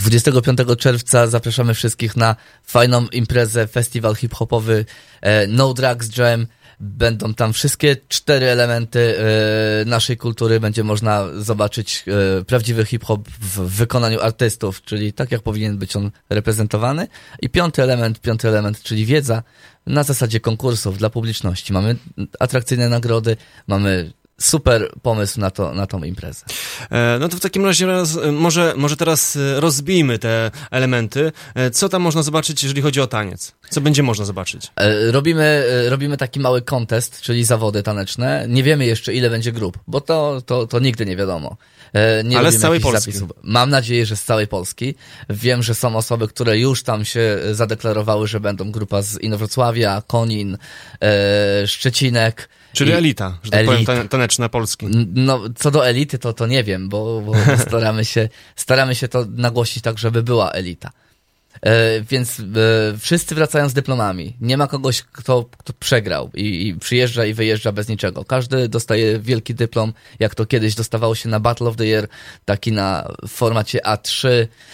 25 czerwca zapraszamy wszystkich na fajną imprezę, festiwal hip-hopowy No Drugs Jam. Będą tam wszystkie 4 elementy naszej kultury. Będzie można zobaczyć prawdziwy hip-hop w wykonaniu artystów, czyli tak jak powinien być on reprezentowany. I piąty element, czyli wiedza na zasadzie konkursów dla publiczności. Mamy atrakcyjne nagrody, mamy super pomysł na tą imprezę. No to w takim razie może teraz rozbijmy te elementy. Co tam można zobaczyć, jeżeli chodzi o taniec? Co będzie można zobaczyć? Robimy taki mały contest, czyli zawody taneczne. Nie wiemy jeszcze, ile będzie grup, bo to nigdy nie wiadomo. Ale z całej Polski. Zapisów. Mam nadzieję, że z całej Polski. Wiem, że są osoby, które już tam się zadeklarowały, że będą grupa z Inowrocławia, Konin, Szczecinek. Czyli elita, że tak powiem, taneczna Polski. No, co do elity, to nie wiem, bo staramy się to nagłośnić tak, żeby była elita. Więc wszyscy wracają z dyplomami. Nie ma kogoś, kto przegrał i przyjeżdża i wyjeżdża bez niczego. Każdy dostaje wielki dyplom, jak to kiedyś dostawało się na Battle of the Year, taki w formacie A3,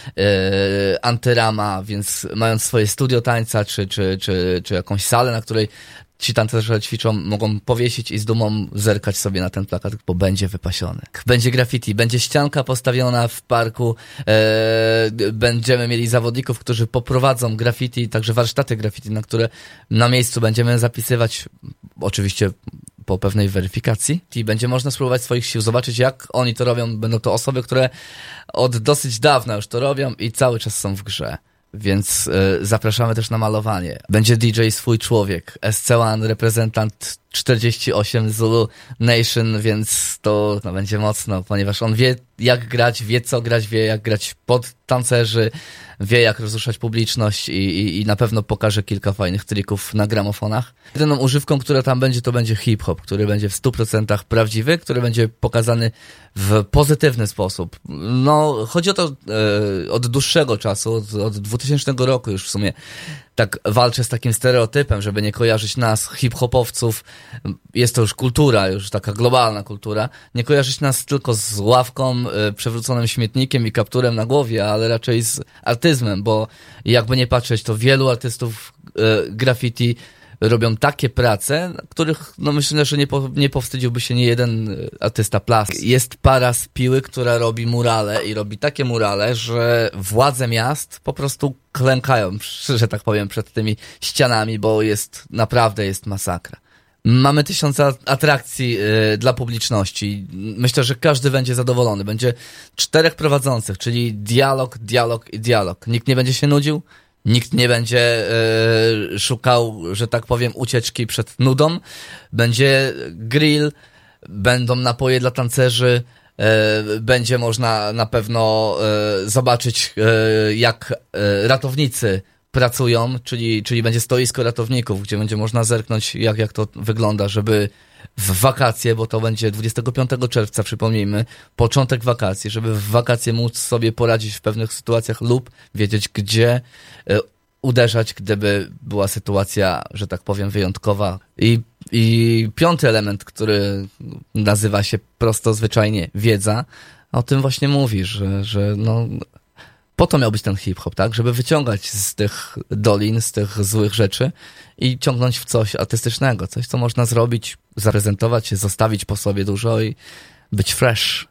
antyrama, więc mając swoje studio tańca, czy jakąś salę, na której ci tancerze ćwiczą, mogą powiesić i z dumą zerkać sobie na ten plakat, bo będzie wypasiony. Będzie graffiti, będzie ścianka postawiona w parku, będziemy mieli zawodników, którzy poprowadzą graffiti, także warsztaty graffiti, na które na miejscu będziemy zapisywać, oczywiście po pewnej weryfikacji, i będzie można spróbować swoich sił, zobaczyć jak oni to robią. Będą to osoby, które od dosyć dawna już to robią i cały czas są w grze. Więc zapraszamy też na malowanie. Będzie DJ Swój Człowiek, SC1, reprezentant 48 Zulu Nation, więc to będzie mocno, ponieważ on wie jak grać, wie co grać, wie jak grać pod tancerzy, wie jak rozruszać publiczność i na pewno pokaże kilka fajnych trików na gramofonach. Jedyną używką, która tam będzie, to będzie hip-hop, który będzie w 100% prawdziwy, który będzie pokazany w pozytywny sposób. No, chodzi o to od dłuższego czasu, od 2000 roku już w sumie, tak walczę z takim stereotypem, żeby nie kojarzyć nas, hip-hopowców, jest to już kultura, już taka globalna kultura, nie kojarzyć nas tylko z ławką, przewróconym śmietnikiem i kapturem na głowie, ale raczej z artyzmem, bo jakby nie patrzeć, to wielu artystów graffiti robią takie prace, których no myślę, że nie powstydziłby się nie jeden artysta plastik. Jest para z Piły, która robi murale i robi takie murale, że władze miast po prostu klękają, że tak powiem, przed tymi ścianami, bo naprawdę jest masakra. Mamy 1000 atrakcji dla publiczności. Myślę, że każdy będzie zadowolony. Będzie 4 prowadzących, czyli dialog i dialog. Nikt nie będzie się nudził. Nikt nie będzie szukał, że tak powiem, ucieczki przed nudą. Będzie grill, będą napoje dla tancerzy, będzie można na pewno zobaczyć, jak ratownicy pracują, czyli będzie stoisko ratowników, gdzie będzie można zerknąć, jak to wygląda, żeby w wakacje, bo to będzie 25 czerwca, przypomnijmy, początek wakacji, żeby w wakacje móc sobie poradzić w pewnych sytuacjach lub wiedzieć, gdzie uderzać, gdyby była sytuacja, że tak powiem, wyjątkowa. I piąty element, który nazywa się prosto, zwyczajnie wiedza, o tym właśnie mówi, że no, po to miał być ten hip-hop, tak? Żeby wyciągać z tych dolin, z tych złych rzeczy i ciągnąć w coś artystycznego, coś, co można zrobić, zaprezentować się, zostawić po sobie dużo i być fresh.